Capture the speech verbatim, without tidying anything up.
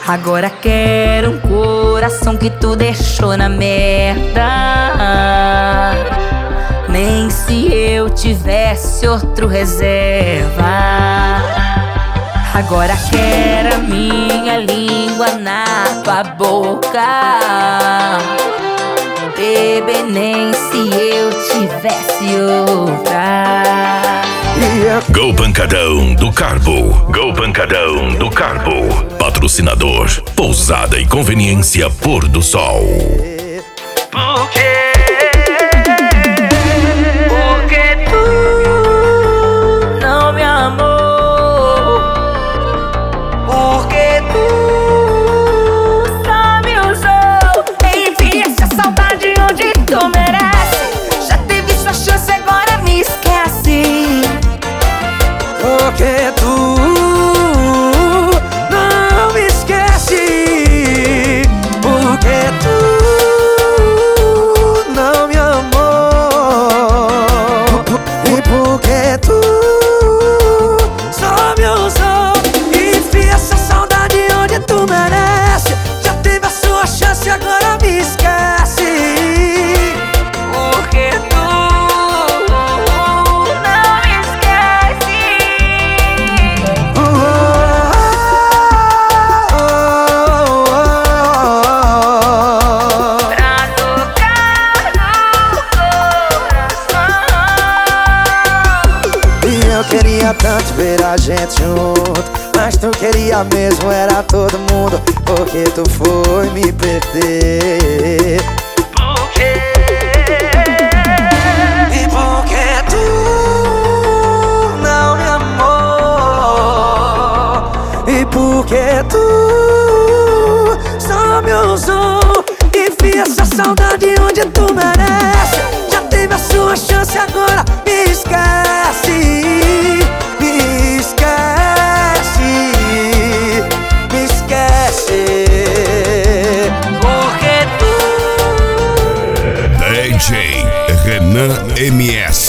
Agora quero um coração que tu deixou na merda. Nem se eu tivesse outro reserva. Agora quero a minha língua na tua boca. Bebê, nem se eu tivesse outra. Go Pancadão do Carbo. Go Pancadão do Carbo. Patrocinador Pousada e Conveniência Pôr do Sol. Por quê? Porque tu não me amou. Porque tu só me usou. Enfia essa saudade onde tu merece. Já teve sua chance, agora me esquece. Porque tu não me esquece. Porque tu não me amou. E porque tu só me usou. Enfia essa saudade onde tu merece. Já teve a sua chance, agora me esquece. Porque tu eu queria tanto ver a gente junto, mas tu queria mesmo, era todo mundo. Porque tu foi me perder. Por quê? E porque tu não me amou. E porque tu só me usou. Enfia essa saudade onde tu merece. Já teve a sua chance, agora me esquece. D J Renan M S.